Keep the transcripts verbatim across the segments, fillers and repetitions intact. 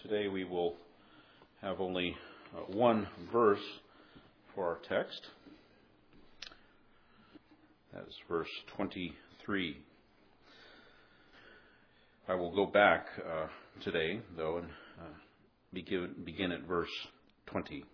Today we will have only uh, one verse for our text. That is verse twenty-three. I will go back uh, today, though, and uh, begin, begin at verse twenty.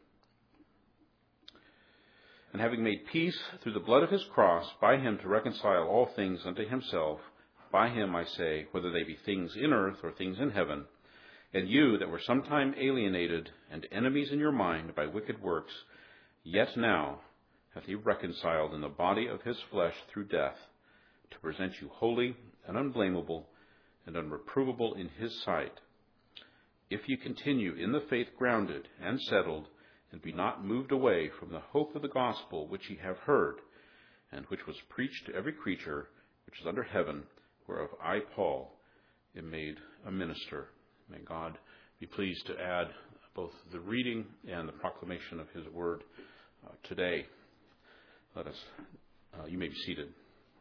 And having made peace through the blood of his cross, by him to reconcile all things unto himself, by him, I say, whether they be things in earth or things in heaven, and you that were sometime alienated and enemies in your mind by wicked works, yet now hath he reconciled in the body of his flesh through death, to present you holy and unblameable and unreprovable in his sight. If ye continue in the faith grounded and settled, and be not moved away from the hope of the gospel which ye have heard, and which was preached to every creature which is under heaven, whereof I, Paul, am made a minister. May God be pleased to add both the reading and the proclamation of his word uh, today. Let us, uh, you may be seated.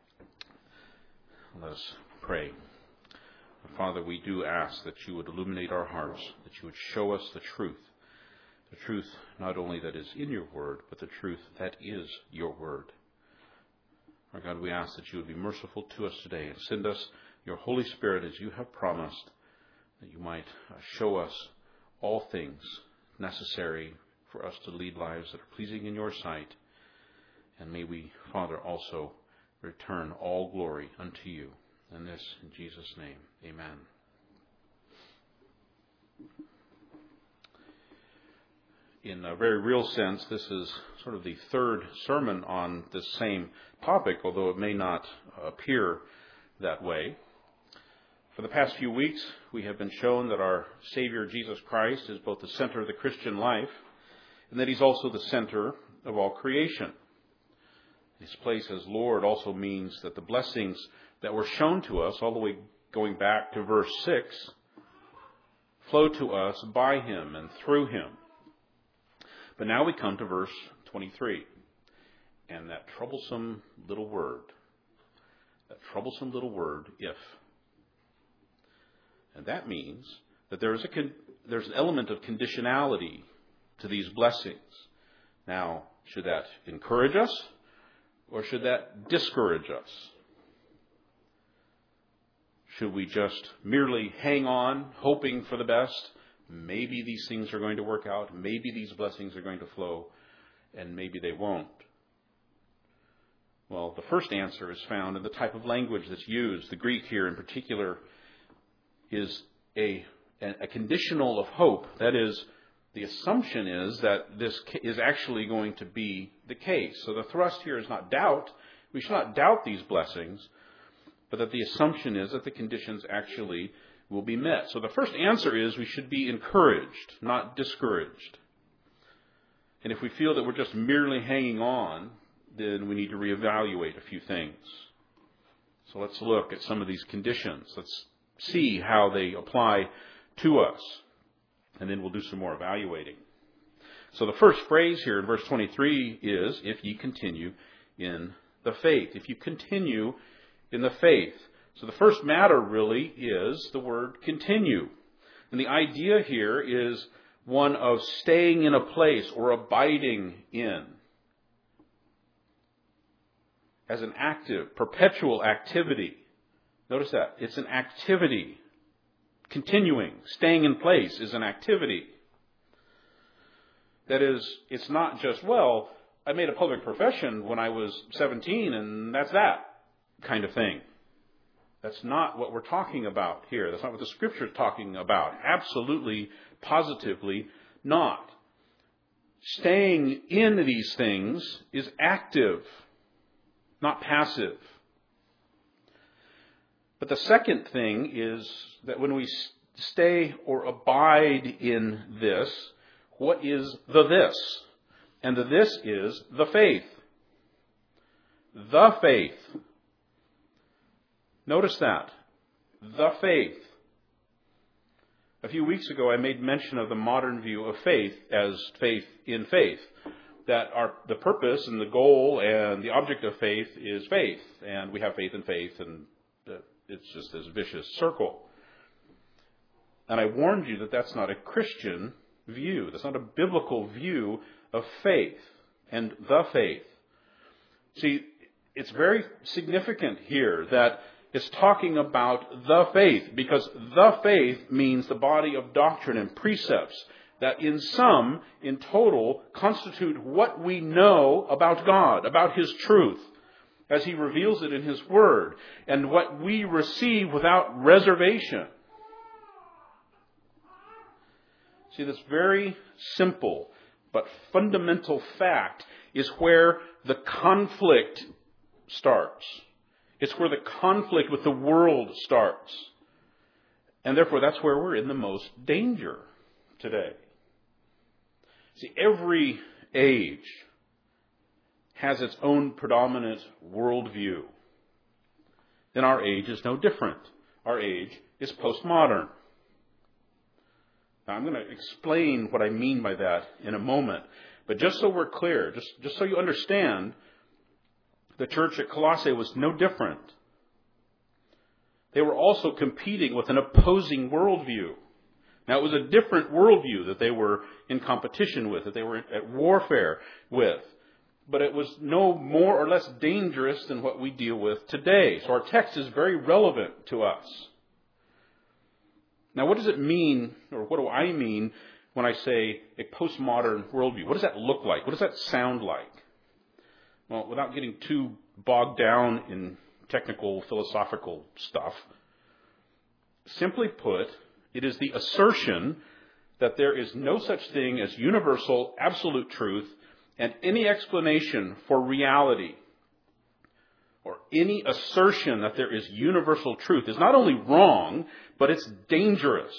Let us pray. Father, we do ask that you would illuminate our hearts, that you would show us the truth, the truth not only that is in your word, but the truth that is your word. Our God, we ask that you would be merciful to us today and send us your Holy Spirit as you have promised, that you might show us all things necessary for us to lead lives that are pleasing in your sight. And may we, Father, also return all glory unto you. And this in Jesus' name, amen. In a very real sense, this is sort of the third sermon on this same topic, although it may not appear that way. For the past few weeks, we have been shown that our Savior, Jesus Christ, is both the center of the Christian life and that he's also the center of all creation. His place as Lord also means that the blessings that were shown to us, all the way going back to verse six, flow to us by him and through him. But now we come to verse twenty-three, and that troublesome little word, that troublesome little word, if. And that means that there is a con- there's an element of conditionality to these blessings. Now, should that encourage us, or should that discourage us? Should we just merely hang on, hoping for the best? Maybe these things are going to work out. Maybe these blessings are going to flow, and maybe they won't. Well, the first answer is found in the type of language that's used. The Greek here in particular is a, a conditional of hope. That is, the assumption is that this is actually going to be the case. So the thrust here is not doubt. We should not doubt these blessings, but that the assumption is that the conditions actually will be met. So the first answer is we should be encouraged, not discouraged. And if we feel that we're just merely hanging on, then we need to reevaluate a few things. So let's look at some of these conditions. Let's see how they apply to us. And then we'll do some more evaluating. So the first phrase here in verse twenty-three is, if ye continue in the faith. If you continue in the faith. So the first matter really is the word continue. And the idea here is one of staying in a place or abiding in. As an active, perpetual activity. Notice that. It's an activity. Continuing, staying in place is an activity. That is, it's not just, well, I made a public profession when I was seventeen and that's that kind of thing. That's not what we're talking about here. That's not what the Scripture is talking about. Absolutely, positively not. Staying in these things is active, not passive. But the second thing is that when we stay or abide in this, what is the this? And the this is the faith. The faith. Notice that. The faith. A few weeks ago, I made mention of the modern view of faith as faith in faith. That our the purpose and the goal and the object of faith is faith. And we have faith in faith, and it's just this vicious circle. And I warned you that that's not a Christian view. That's not a biblical view of faith and the faith. See, it's very significant here that it's talking about the faith, because the faith means the body of doctrine and precepts that in sum, in total, constitute what we know about God, about His truth, as He reveals it in His Word, and what we receive without reservation. See, this very simple but fundamental fact is where the conflict starts. It's where the conflict with the world starts. And therefore, that's where we're in the most danger today. See, every age has its own predominant worldview. And our age is no different. Our age is postmodern. Now, I'm going to explain what I mean by that in a moment. But just so we're clear, just, just so you understand, the church at Colossae was no different. They were also competing with an opposing worldview. Now, it was a different worldview that they were in competition with, that they were at warfare with. But it was no more or less dangerous than what we deal with today. So our text is very relevant to us. Now, what does it mean, or what do I mean, when I say a postmodern worldview? What does that look like? What does that sound like? Well, without getting too bogged down in technical, philosophical stuff, simply put, it is the assertion that there is no such thing as universal, absolute truth, and any explanation for reality, or any assertion that there is universal truth, is not only wrong, but it's dangerous.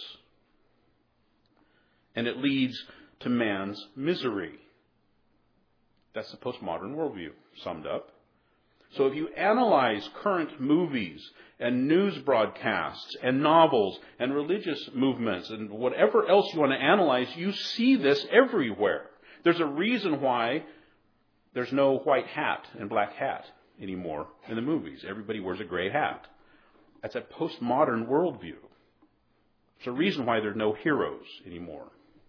And it leads to man's misery. That's the postmodern worldview, summed up. So if you analyze current movies and news broadcasts and novels and religious movements and whatever else you want to analyze, you see this everywhere. There's a reason why there's no white hat and black hat anymore in the movies. Everybody wears a gray hat. That's a postmodern worldview. It's a reason why there are no heroes anymore.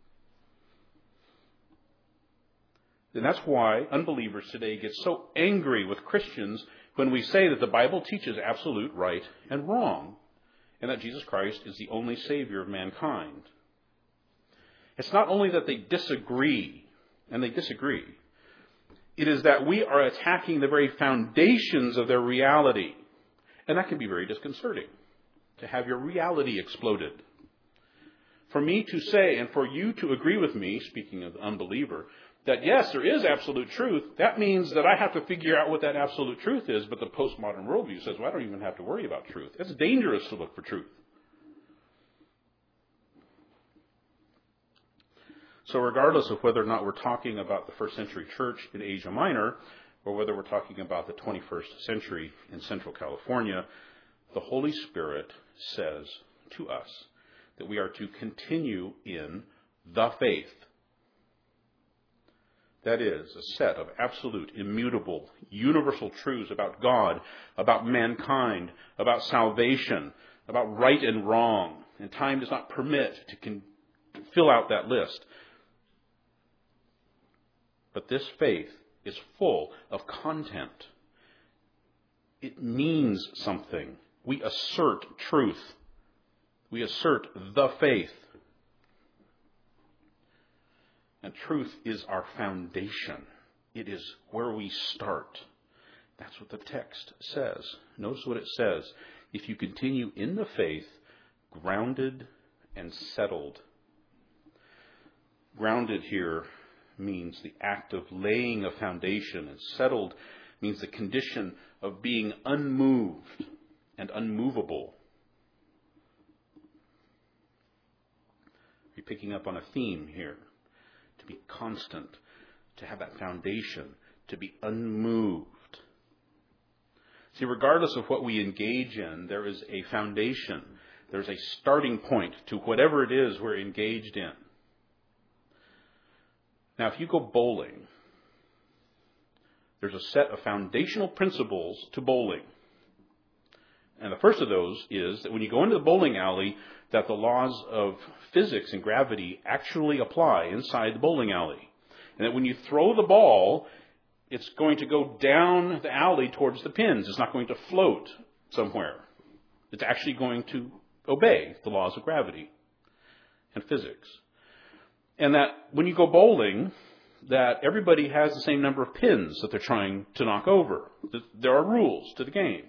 And that's why unbelievers today get so angry with Christians when we say that the Bible teaches absolute right and wrong, and that Jesus Christ is the only Savior of mankind. It's not only that they disagree, and they disagree, it is that we are attacking the very foundations of their reality. And that can be very disconcerting, to have your reality exploded. For me to say, and for you to agree with me, speaking of the unbeliever, that yes, there is absolute truth, that means that I have to figure out what that absolute truth is, but the postmodern worldview says, well, I don't even have to worry about truth. It's dangerous to look for truth. So regardless of whether or not we're talking about the first century church in Asia Minor, or whether we're talking about the twenty-first century in Central California, the Holy Spirit says to us that we are to continue in the faith. That is, a set of absolute, immutable, universal truths about God, about mankind, about salvation, about right and wrong. And time does not permit to, con- to fill out that list. But this faith is full of content. It means something. We assert truth. We assert the faith. And truth is our foundation. It is where we start. That's what the text says. Notice what it says. If you continue in the faith, grounded and settled. Grounded here means the act of laying a foundation, and settled means the condition of being unmoved and unmovable. You're picking up on a theme here. To be constant, to have that foundation, to be unmoved. See, regardless of what we engage in, there is a foundation. There's a starting point to whatever it is we're engaged in. Now, if you go bowling, there's a set of foundational principles to bowling. And the first of those is that when you go into the bowling alley, that the laws of physics and gravity actually apply inside the bowling alley. And that when you throw the ball, it's going to go down the alley towards the pins. It's not going to float somewhere. It's actually going to obey the laws of gravity and physics. And that when you go bowling, that everybody has the same number of pins that they're trying to knock over. There are rules to the game.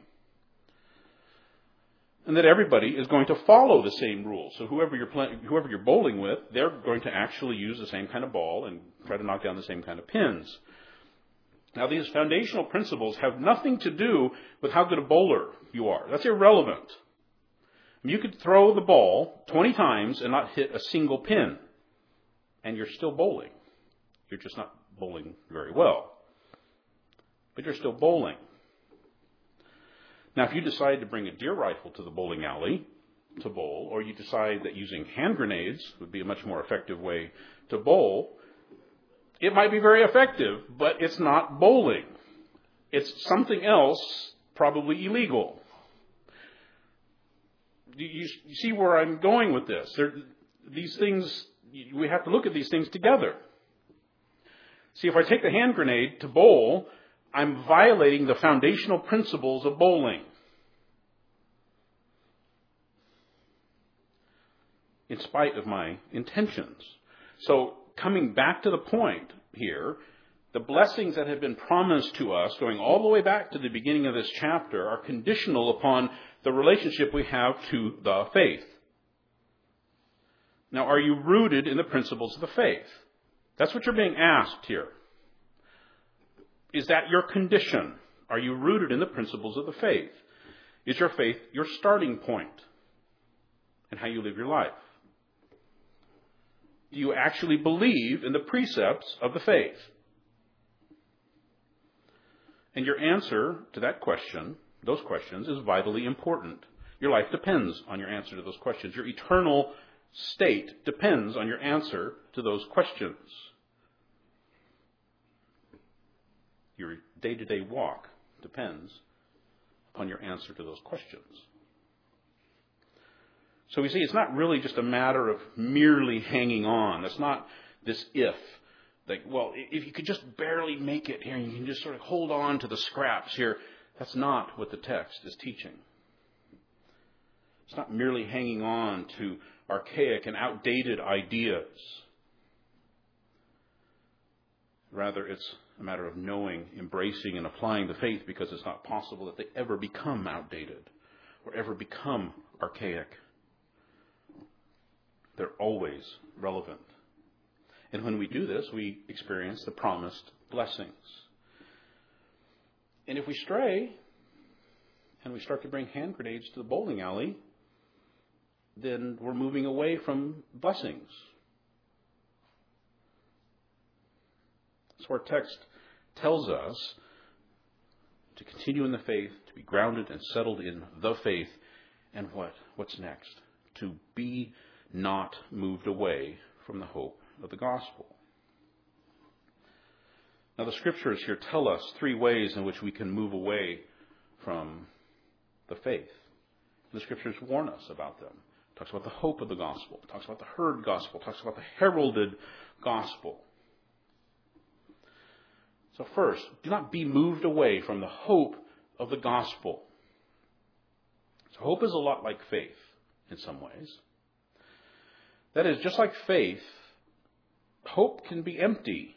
And that everybody is going to follow the same rules. So whoever you're playing, whoever you're bowling with, they're going to actually use the same kind of ball and try to knock down the same kind of pins. Now, these foundational principles have nothing to do with how good a bowler you are. That's irrelevant. You could throw the ball twenty times and not hit a single pin, and you're still bowling. You're just not bowling very well. But you're still bowling. Now, if you decide to bring a deer rifle to the bowling alley to bowl, or you decide that using hand grenades would be a much more effective way to bowl, it might be very effective, but it's not bowling. It's something else, probably illegal. You, you see where I'm going with this? There, these things, we have to look at these things together. See, if I take the hand grenade to bowl, I'm violating the foundational principles of bowling. In spite of my intentions. So, coming back to the point here, the blessings that have been promised to us, going all the way back to the beginning of this chapter, are conditional upon the relationship we have to the faith. Now, are you rooted in the principles of the faith? That's what you're being asked here. Is that your condition? Are you rooted in the principles of the faith? Is your faith your starting point in how you live your life? Do you actually believe in the precepts of the faith? And your answer to that question, those questions, is vitally important. Your life depends on your answer to those questions. Your eternal state depends on your answer to those questions. Your day-to-day walk depends upon your answer to those questions. So we see it's not really just a matter of merely hanging on. It's not this if. Like, well, if you could just barely make it here and you can just sort of hold on to the scraps here. That's not what the text is teaching. It's not merely hanging on to archaic and outdated ideas. Rather, it's a matter of knowing, embracing, and applying the faith, because it's not possible that they ever become outdated or ever become archaic. They're always relevant. And when we do this, we experience the promised blessings. And if we stray and we start to bring hand grenades to the bowling alley, then we're moving away from blessings. So our text tells us to continue in the faith, to be grounded and settled in the faith, and what? What's next? To be not moved away from the hope of the gospel. Now, the scriptures here tell us three ways in which we can move away from the faith. The scriptures warn us about them. It talks about the hope of the gospel. It talks about the heard gospel. It talks about the heralded gospel. So first, do not be moved away from the hope of the gospel. So hope is a lot like faith in some ways. That is, just like faith, hope can be empty.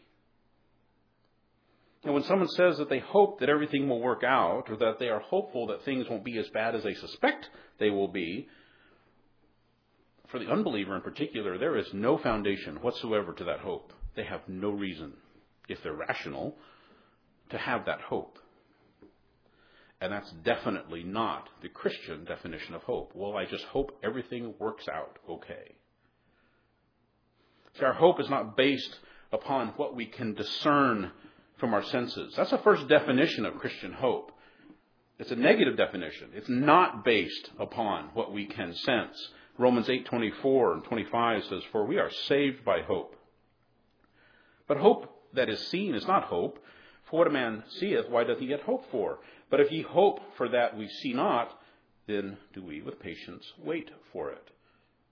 And when someone says that they hope that everything will work out, or that they are hopeful that things won't be as bad as they suspect they will be, for the unbeliever in particular, there is no foundation whatsoever to that hope. They have no reason, if they're rational, to have that hope. And that's definitely not the Christian definition of hope. Well, I just hope everything works out okay. See, our hope is not based upon what we can discern from our senses. That's the first definition of Christian hope. It's a negative definition. It's not based upon what we can sense. Romans eight twenty-four and twenty-five says, "For we are saved by hope." But hope that is seen is not hope. For what a man seeth, why doth he yet hope for? But if ye hope for that we see not, then do we with patience wait for it.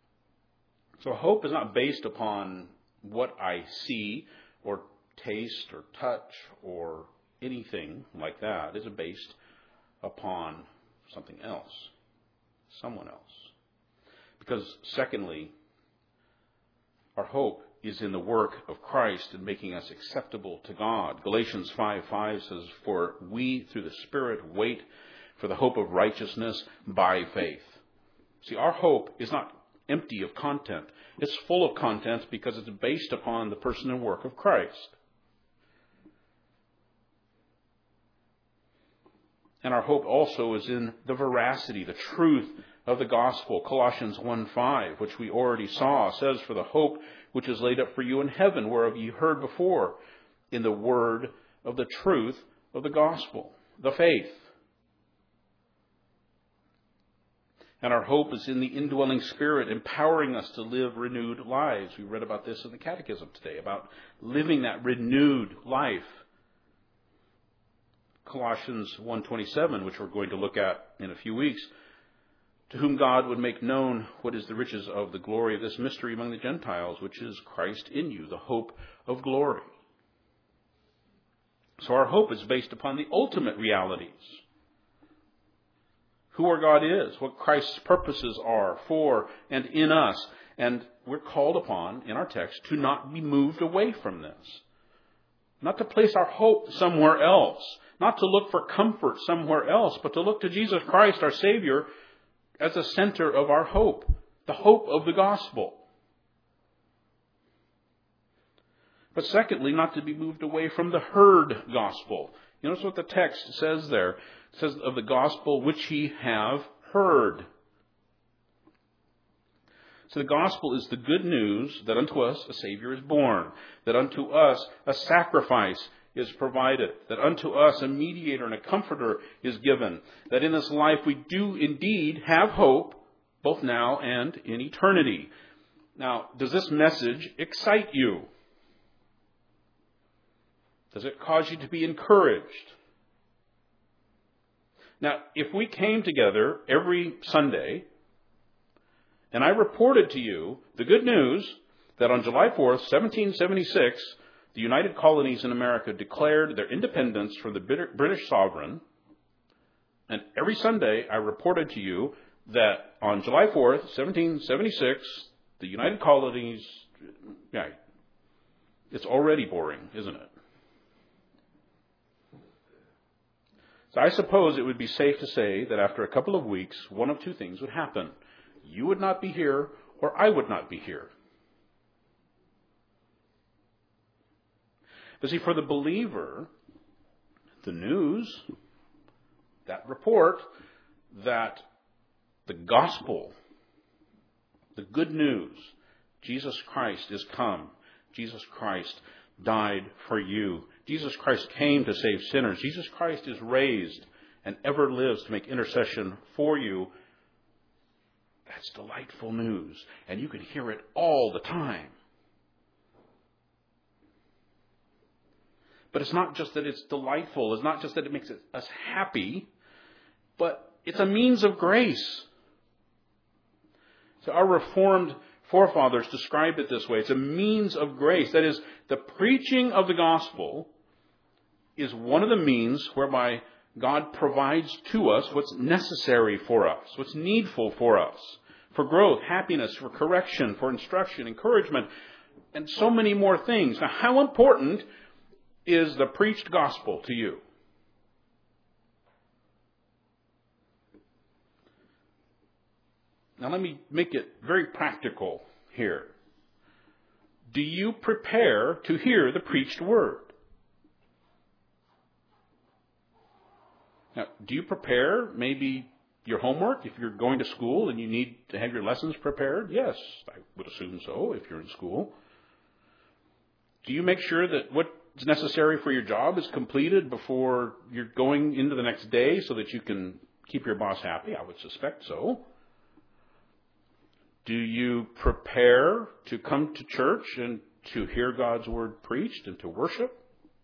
So hope is not based upon what I see or taste or touch or anything like that. It is based upon something else, someone else. Because secondly, our hope is in the work of Christ in making us acceptable to God. Galatians five five says, "For we through the Spirit wait for the hope of righteousness by faith." See, our hope is not empty of content. It's full of content because it's based upon the person and work of Christ. And our hope also is in the veracity, the truth of the gospel. Colossians one five, which we already saw, says, "For the hope which is laid up for you in heaven, whereof you heard before, in the word of the truth of the gospel," the faith. And our hope is in the indwelling Spirit, empowering us to live renewed lives. We read about this in the Catechism today, about living that renewed life. Colossians one twenty-seven, which we're going to look at in a few weeks, "To whom God would make known what is the riches of the glory of this mystery among the Gentiles, which is Christ in you, the hope of glory." So our hope is based upon the ultimate realities. Who our God is, what Christ's purposes are for and in us. And we're called upon, in our text, to not be moved away from this. Not to place our hope somewhere else. Not to look for comfort somewhere else, but to look to Jesus Christ, our Savior, as the center of our hope. The hope of the gospel. But secondly, not to be moved away from the heard gospel. You notice what the text says there. It says of the gospel which ye have heard. So the gospel is the good news that unto us a Savior is born, that unto us a sacrifice is provided, that unto us a mediator and a comforter is given, that in this life we do indeed have hope, both now and in eternity. Now, does this message excite you? Does it cause you to be encouraged? Now, if we came together every Sunday and I reported to you the good news that on July fourth, seventeen seventy-six, the United Colonies in America declared their independence from the British sovereign, and every Sunday I reported to you that on July fourth, seventeen seventy-six, the United Colonies, yeah, it's already boring, isn't it? So I suppose it would be safe to say that after a couple of weeks, one of two things would happen. You would not be here, or I would not be here. But see, for the believer, the news, that report, that the gospel, the good news, Jesus Christ is come. Jesus Christ died for you. Jesus Christ came to save sinners. Jesus Christ is raised and ever lives to make intercession for you. That's delightful news. And you can hear it all the time. But it's not just that it's delightful. It's not just that it makes us happy. But it's a means of grace. So our Reformed forefathers described it this way. It's a means of grace. That is, the preaching of the gospel is one of the means whereby God provides to us what's necessary for us, what's needful for us, for growth, happiness, for correction, for instruction, encouragement, and so many more things. Now, how important is the preached gospel to you? Now, let me make it very practical here. Do you prepare to hear the preached word? Now, do you prepare maybe your homework if you're going to school and you need to have your lessons prepared? Yes, I would assume so if you're in school. Do you make sure that what's necessary for your job is completed before you're going into the next day so that you can keep your boss happy? I would suspect so. Do you prepare to come to church and to hear God's word preached and to worship?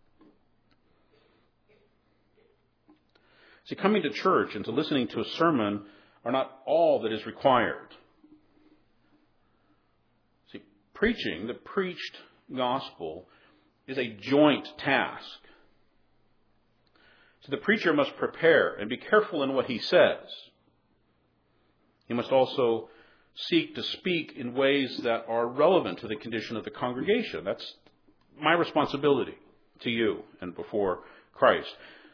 See, coming to church and to listening to a sermon are not all that is required. preaching, the preached gospel, is a joint task. So the preacher must prepare and be careful in what he says. He must also seek to speak in ways that are relevant to the condition of the congregation. That's my responsibility to you and before Christ.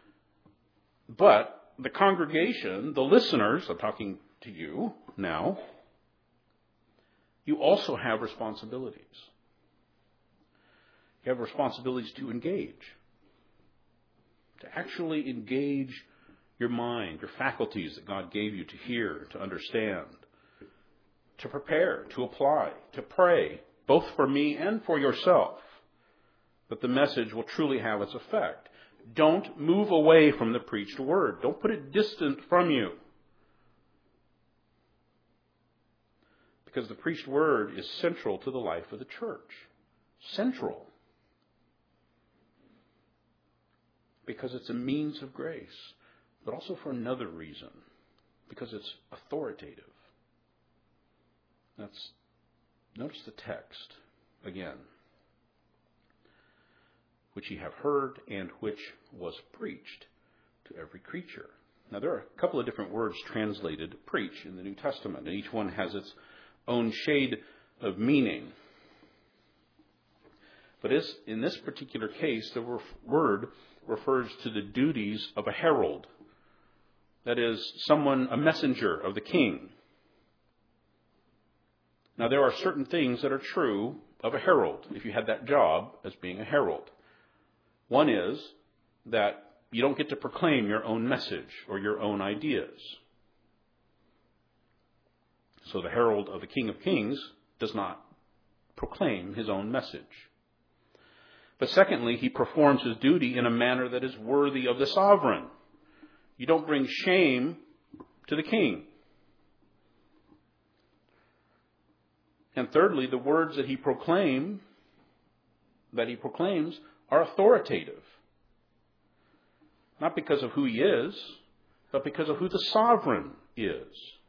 But the congregation, the listeners, I'm talking to you now, you also have responsibilities. You have responsibilities to engage. To actually engage your mind, your faculties that God gave you to hear, to understand, to prepare, to apply, to pray, both for me and for yourself, that the message will truly have its effect. Don't move away from the preached word. Don't put it distant from you. Because the preached word is central to the life of the church. Central. Because it's a means of grace, but also for another reason. Because it's authoritative. That's, notice the text again. Which ye have heard and which was preached to every creature. Now there are a couple of different words translated preach in the New Testament, and each one has its own shade of meaning. But in this particular case, the word refers to the duties of a herald. That is, someone, a messenger of the king. Now there are certain things that are true of a herald, if you had that job as being a herald. One is that you don't get to proclaim your own message or your own ideas. So the herald of the King of Kings does not proclaim his own message. But secondly, he performs his duty in a manner that is worthy of the sovereign. You don't bring shame to the king. And thirdly, the words that he proclaim, that he proclaims are authoritative. Not because of who he is, but because of who the sovereign is.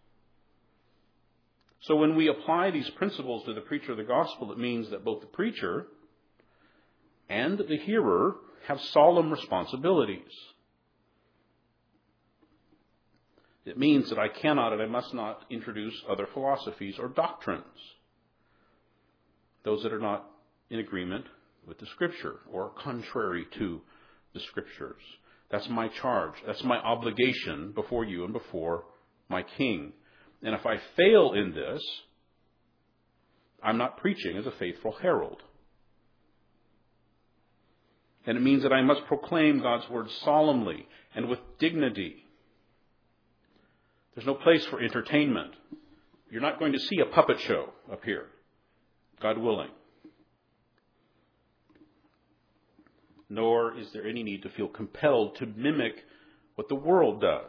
So when we apply these principles to the preacher of the gospel, it means that both the preacher and the hearer have solemn responsibilities. It means that I cannot and I must not introduce other philosophies or doctrines, those that are not in agreement with the Scripture or contrary to the Scriptures. That's my charge. That's my obligation before you and before my King. And if I fail in this, I'm not preaching as a faithful herald. And it means that I must proclaim God's word solemnly and with dignity. There's no place for entertainment. You're not going to see a puppet show up here, God willing. Nor is there any need to feel compelled to mimic what the world does.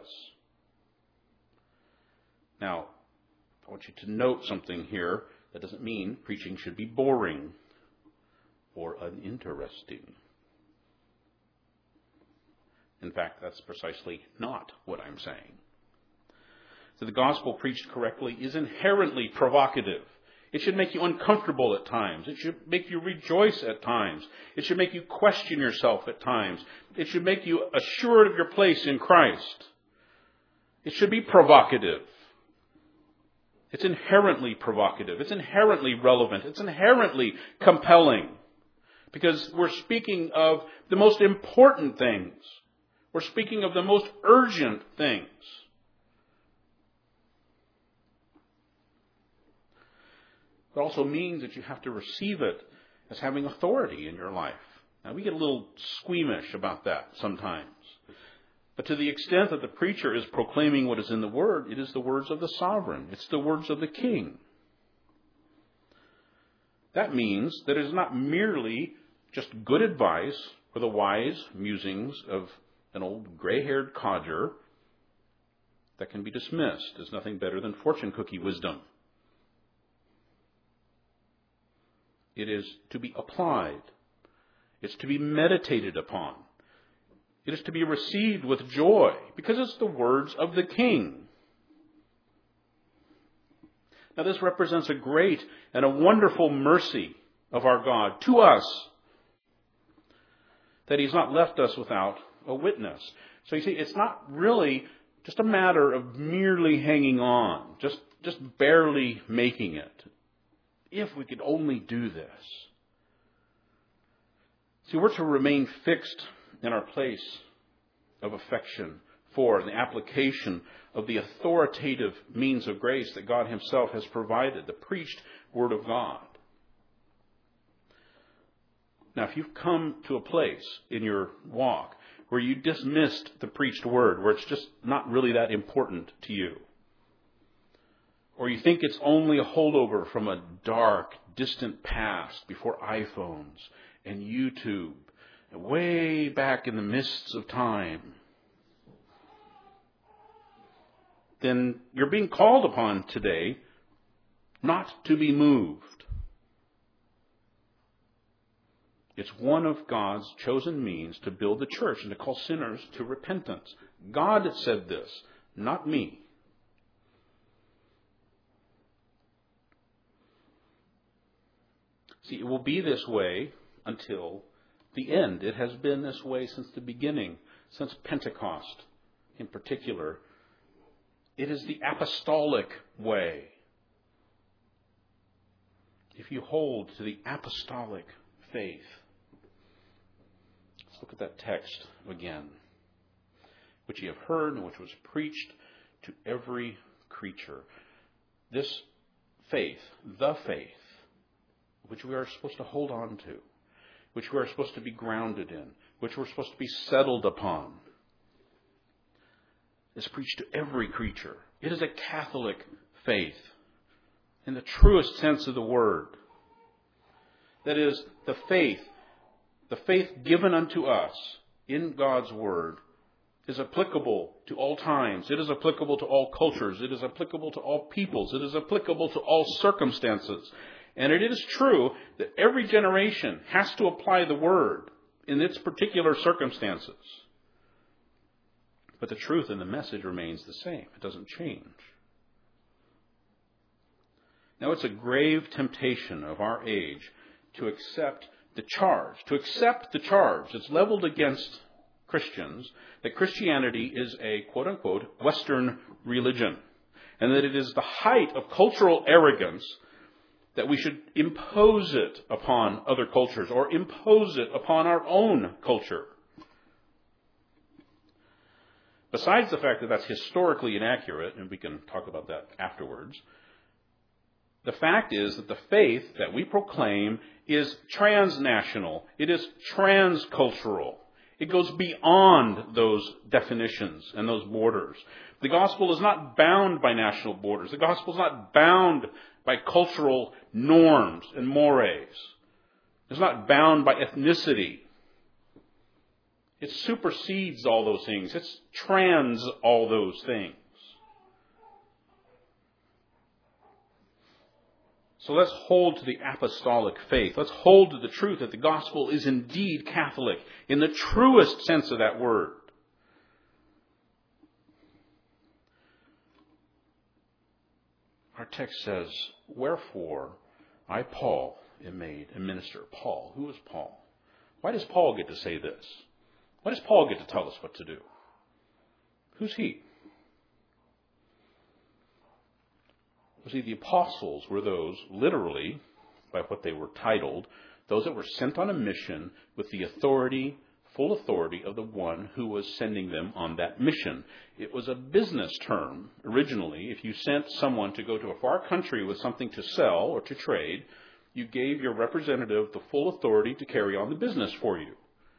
Now, I want you to note something here. That doesn't mean preaching should be boring or uninteresting. In fact, that's precisely not what I'm saying. So the gospel preached correctly is inherently provocative. It should make you uncomfortable at times. It should make you rejoice at times. It should make you question yourself at times. It should make you assured of your place in Christ. It should be provocative. It's inherently provocative. It's inherently relevant. It's inherently compelling. Because we're speaking of the most important things. We're speaking of the most urgent things. It also means that you have to receive it as having authority in your life. Now, we get a little squeamish about that sometimes. But to the extent that the preacher is proclaiming what is in the Word, it is the words of the sovereign. It's the words of the King. That means that it is not merely just good advice or the wise musings of an old gray-haired codger that can be dismissed as nothing better than fortune cookie wisdom. It is to be applied. It's to be meditated upon. It is to be received with joy because it's the words of the King. Now this represents a great and a wonderful mercy of our God to us, that He's not left us without a witness. So you see, it's not really just a matter of merely hanging on, just, just barely making it. If we could only do this. See, we're to remain fixed in our place of affection for the application of the authoritative means of grace that God Himself has provided, the preached Word of God. Now, if you've come to a place in your walk where you dismissed the preached Word, where it's just not really that important to you, or you think it's only a holdover from a dark, distant past before iPhones and YouTube, way back in the mists of time, then you're being called upon today not to be moved. It's one of God's chosen means to build the church and to call sinners to repentance. God said this, not me. See, it will be this way until the end. It has been this way since the beginning, since Pentecost in particular. It is the apostolic way. If you hold to the apostolic faith. Let's look at that text again. Which ye have heard and which was preached to every creature. This faith, the faith, which we are supposed to hold on to, which we are supposed to be grounded in, which we're supposed to be settled upon, is preached to every creature. It is a Catholic faith in the truest sense of the word. That is, the faith, the faith given unto us in God's Word is applicable to all times. It is applicable to all cultures. It is applicable to all peoples. It is applicable to all circumstances. And it is true that every generation has to apply the Word in its particular circumstances. But the truth and the message remains the same. It doesn't change. Now, it's a grave temptation of our age to accept the charge, to accept the charge that's leveled against Christians, that Christianity is a quote-unquote Western religion, and that it is the height of cultural arrogance that we should impose it upon other cultures or impose it upon our own culture. Besides the fact that that's historically inaccurate, and we can talk about that afterwards, the fact is that the faith that we proclaim is transnational. It is transcultural. It goes beyond those definitions and those borders. The gospel is not bound by national borders. The gospel is not bound by cultural norms and mores. It's not bound by ethnicity. It supersedes all those things. It's trans all those things. So let's hold to the apostolic faith. Let's hold to the truth that the gospel is indeed Catholic in the truest sense of that word. Our text says, wherefore I, Paul, am made a minister. Paul. Who is Paul? Why does Paul get to say this? Why does Paul get to tell us what to do? Who's he? You see, the apostles were those, literally, by what they were titled, those that were sent on a mission with the authority, full authority of the one who was sending them on that mission. It was a business term, originally. If you sent someone to go to a far country with something to sell or to trade, you gave your representative the full authority to carry on the business for you.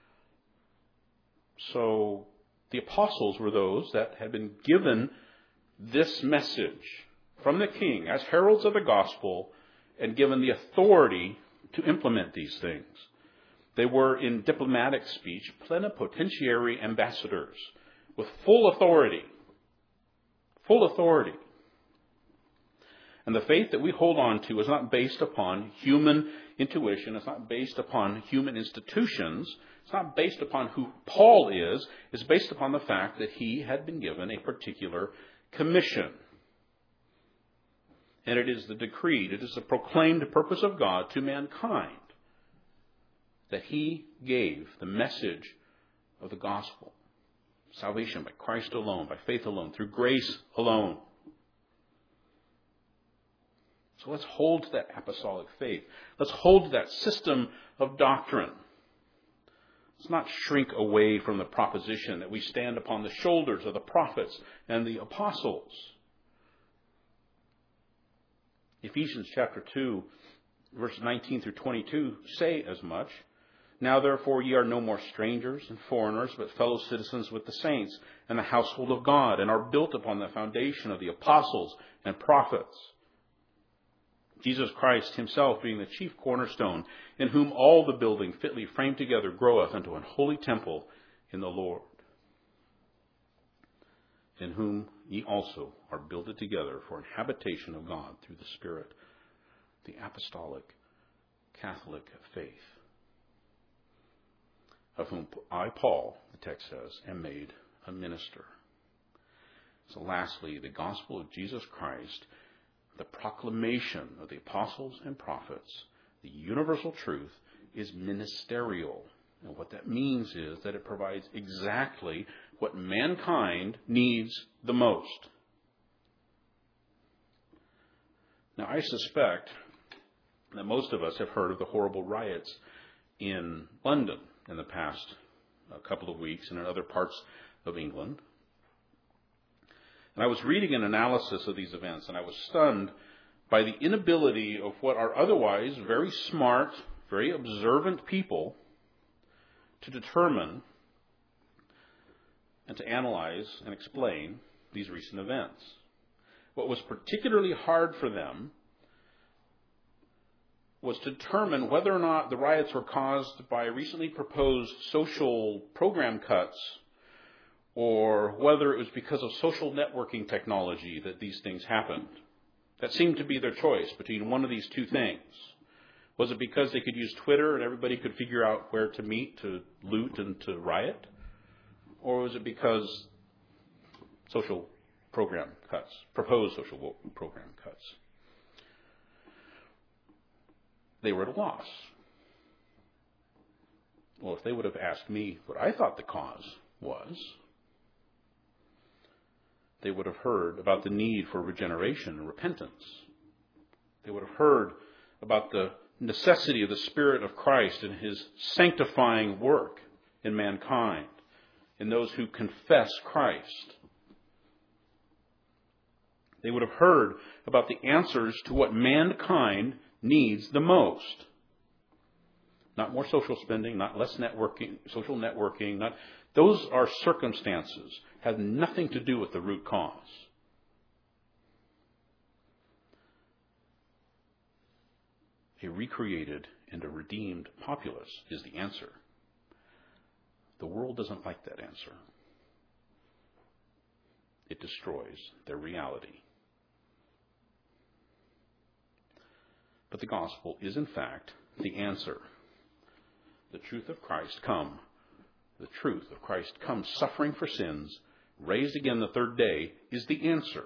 So the apostles were those that had been given this message from the king as heralds of the gospel and given the authority to implement these things. They were, in diplomatic speech, plenipotentiary ambassadors with full authority. Full authority. And the faith that we hold on to is not based upon human intuition. It's not based upon human institutions. It's not based upon who Paul is. It's based upon the fact that he had been given a particular commission. And it is the decreed, it is the proclaimed purpose of God to mankind that he gave the message of the gospel. Salvation by Christ alone, by faith alone, through grace alone. So let's hold to that apostolic faith. Let's hold to that system of doctrine. Let's not shrink away from the proposition that we stand upon the shoulders of the prophets and the apostles. Ephesians chapter two, verses nineteen through twenty-two say as much. Now therefore ye are no more strangers and foreigners, but fellow citizens with the saints and the household of God, and are built upon the foundation of the apostles and prophets, Jesus Christ himself being the chief cornerstone, in whom all the building fitly framed together groweth unto an holy temple in the Lord, in whom ye also are builded together for an habitation of God through the Spirit, the apostolic Catholic faith, of whom I, Paul, the text says, am made a minister. So lastly, the gospel of Jesus Christ, the proclamation of the apostles and prophets, the universal truth, is ministerial. And what that means is that it provides exactly what mankind needs the most. Now, I suspect that most of us have heard of the horrible riots in London in the past uh, couple of weeks and in other parts of England. And I was reading an analysis of these events, and I was stunned by the inability of what are otherwise very smart, very observant people to determine and to analyze and explain these recent events. What was particularly hard for them was to determine whether or not the riots were caused by recently proposed social program cuts, or whether it was because of social networking technology that these things happened. That seemed to be their choice between one of these two things. Was it because they could use Twitter and everybody could figure out where to meet, to loot, and to riot? Or was it because social program cuts, proposed social program cuts? They were at a loss. Well, if they would have asked me what I thought the cause was, they would have heard about the need for regeneration and repentance. They would have heard about the necessity of the Spirit of Christ and his sanctifying work in mankind, in those who confess Christ. They would have heard about the answers to what mankind needs the most. Not more social spending, not less networking, social networking, not those are circumstances, have nothing to do with the root cause. A recreated and a redeemed populace is the answer. The world doesn't like that answer. It destroys their reality. But the gospel is, in fact, the answer. The truth of Christ come. The truth of Christ come suffering for sins, raised again the third day, is the answer.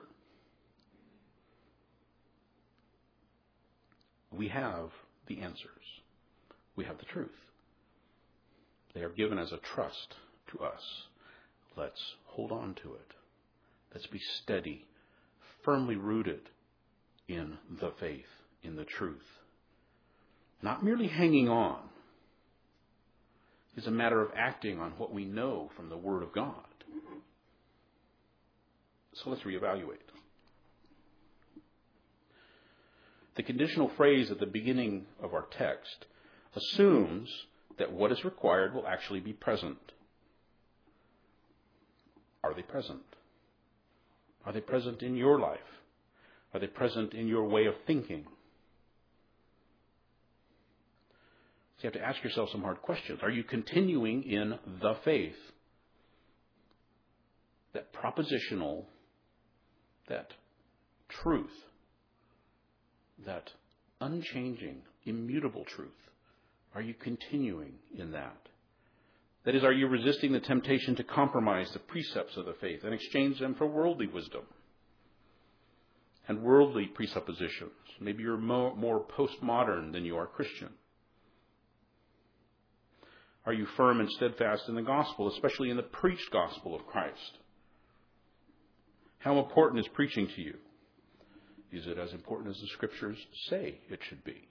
We have the answers. We have the truth. They are given as a trust to us. Let's hold on to it. Let's be steady, firmly rooted in the faith, in the truth. Not merely hanging on. It's a matter of acting on what we know from the Word of God. So let's reevaluate. The conditional phrase at the beginning of our text assumes that what is required will actually be present. Are they present? Are they present in your life? Are they present in your way of thinking? So you have to ask yourself some hard questions. Are you continuing in the faith? That propositional, that truth, that unchanging, immutable truth. Are you continuing in that? That is, are you resisting the temptation to compromise the precepts of the faith and exchange them for worldly wisdom? and worldly presuppositions. Maybe you're more, more postmodern than you are Christian. Are you firm and steadfast in the gospel, especially in the preached gospel of Christ? How important is preaching to you? Is it as important as the Scriptures say it should be?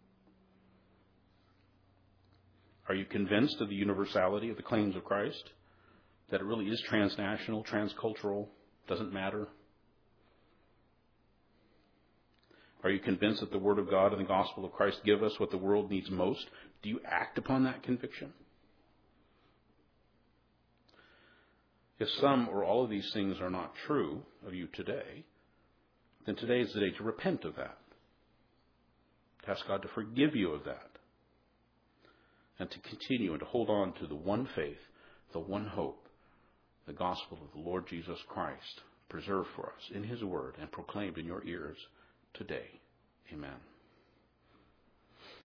Are you convinced of the universality of the claims of Christ? That it really is transnational, transcultural, doesn't matter? Are you convinced that the Word of God and the gospel of Christ give us what the world needs most? Do you act upon that conviction? If some or all of these things are not true of you today, then today is the day to repent of that. To ask God to forgive you of that. And to continue and to hold on to the one faith, the one hope, the gospel of the Lord Jesus Christ, preserved for us in His Word and proclaimed in your ears today. Amen.